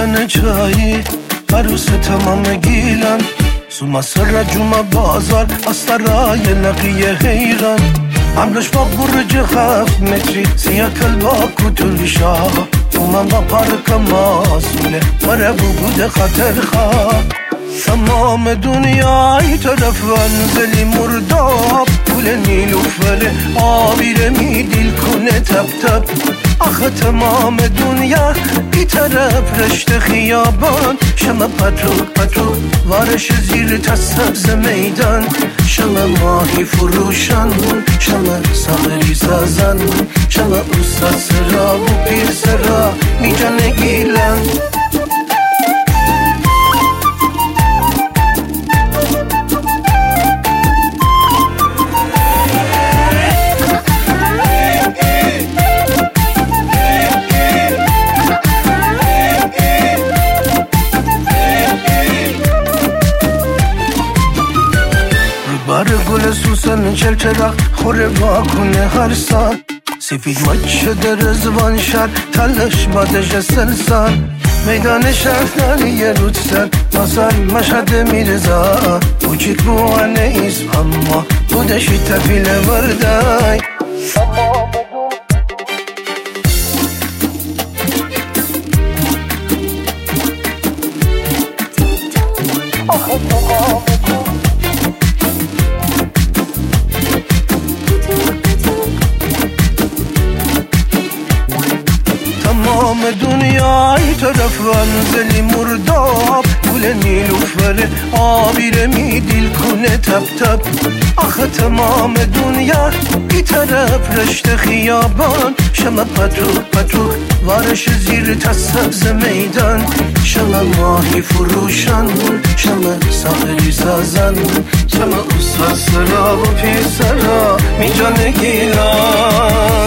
سوسن چایی عروس تمام گیلن سوما سر جمعه بازار استرای نقی حیران عملش با برج 7 متری سیاه کلبا کتل شاه اومن با پارک ماسوله مره بوده خاطر خواه تمام دنیای طرف انزلی مرداب پول نیلوفر آبیره می دیل کنه تب تب آخه تمام دنیا بی طرف رشت خیابان شمه پترو وارش زیر تا سبز میدان شمه ماهی فروشان شمه ساغری سازن شمه اوسا سرا و پیر سرا می جانه گیلن بار گل سوسن چلچراغ خوره واکنه هر سال سفید مچ شده رزوان شهر تلش بادش سلسال میدان شهرداری رودسر ماسال مشهد میرزا کوچیک بوانه ایست اما بودشی تفیل وردای تمام دنیای طرف انزلی مرداب پول نیلوفر آبیره می دیل کنه تب تب آخه تمام دنیا بی طرف رشت خیابان شمه پترو وارش زیر تا سبز میدان شمه ماهی فروشان شمه ساغری سازن شمه اوسا سرا و پیر سرا می جانه گیلان